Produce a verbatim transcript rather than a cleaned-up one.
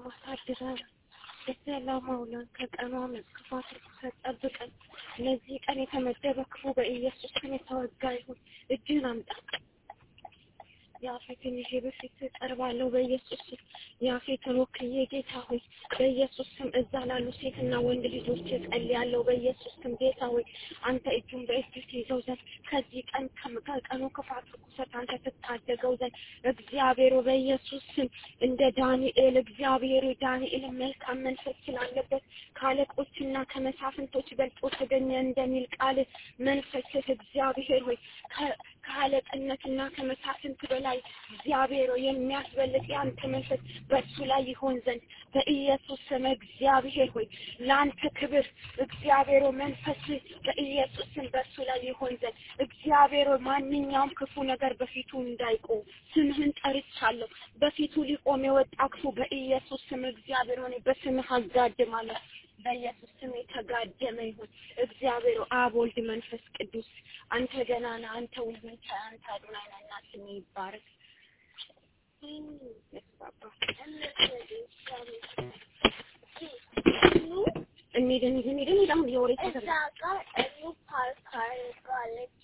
አሳድረን በሰላም አውለን ከቀኗ መጥፋት ተጠብቀን ለዚህ ቀን የተመደበ ክፉ በኢየሱስ ስም የተወጋ ይሁን እጅህን አምጣ ያፌትን ይዤ በፊት ቀርባለሁ በኢየሱስ ስም ያፌትን ወክዬ ጌታ ሆይ በኢየሱስ ስም እዛ ላሉ ሴትና ወንድ ልጆች ጸልያለሁ በኢየሱስ ስም ጌታ ሆይ አንተ እጁን በእጅህ ይዘው ዘንድ ከዚህ ቀን ከቀኑ ክፋት ርኩሰት አንተ ትታደገው ዘንድ እግዚአብሔር በኢየሱስ ስም እንደ ዳንኤል እግዚአብሔር ዳንኤል መልካም መንፈስ ስላለበት ካለቆችና ከመሳፍንቶች በልጦ ተገኘ እንደሚል ቃል መንፈስ እግዚአብሔር ሆይ ከአለቅነትና ከመሳፍንት በላይ እግዚአብሔር የሚያስበልጥ ያንተ መንፈስ በሱ ላይ ይሆን ዘንድ በኢየሱስ ስም እግዚአብሔር ሆይ ላንተ ክብር እግዚአብሔር መንፈስ በኢየሱስ ስም በሱ ላይ ይሆን ዘንድ እግዚአብሔር ማንኛውም ክፉ ነገር በፊቱ እንዳይቆም ስምህን ጠርቻለሁ በፊቱ ሊቆም የወጣ ክፉ በኢየሱስ ስም እግዚአብሔር ሆይ በስምህ አጋድማለሁ በኢየሱስ ስም የተጋደመ ይሁን እግዚአብሔር አብ ወልድ መንፈስ ቅዱስ አንተ ገናና አንተ ሁሉን ቻይ አንተ አዶናይ ነህና ስምህ ይባረክ እንዴ እንዴ እንዴ እንዴ አሁን የወሬ ተሰራ